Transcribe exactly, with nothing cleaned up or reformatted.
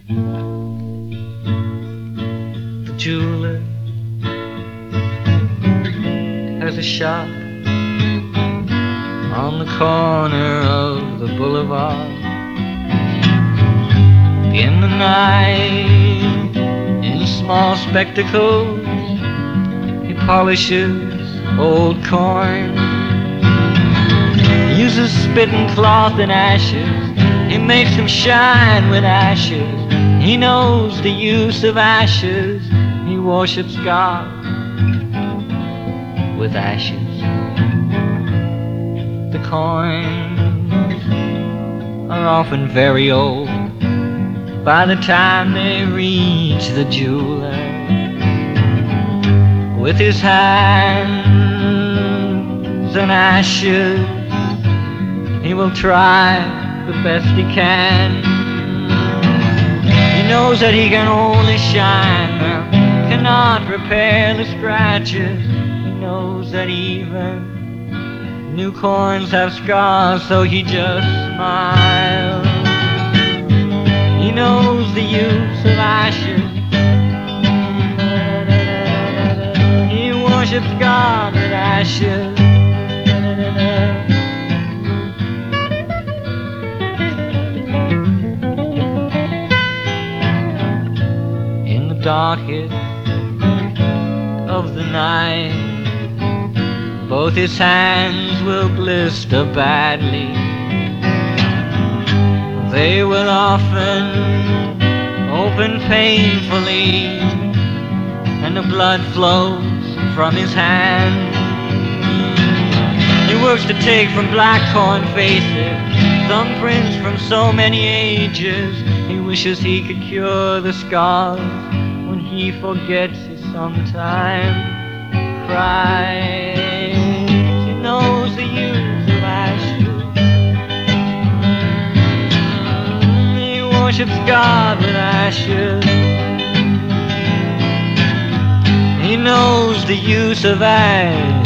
The jeweler has a shop on the corner of the boulevard. In the night, in small spectacles, he polishes old coin. He uses spit and cloth and ashes. He makes them shine with ashes. He knows the use of ashes. He worships God with ashes. The coins are often very old by the time they reach the jeweler. With his hands and ashes, he will try the best he can. He knows that he can only shine, cannot repair the scratches. He knows that even new coins have scars, so he just smiles. He knows the use of ashes. He worships God with ashes. In the darkest of the night, both his hands will blister badly. They will often open painfully, and the blood flows from his hand. He works to take from black corn faces thumbprints from so many ages. He wishes he could cure the scars. When he forgets, he sometimes cries. He knows the use of ashes. He worships God with ashes. He knows the use of ashes.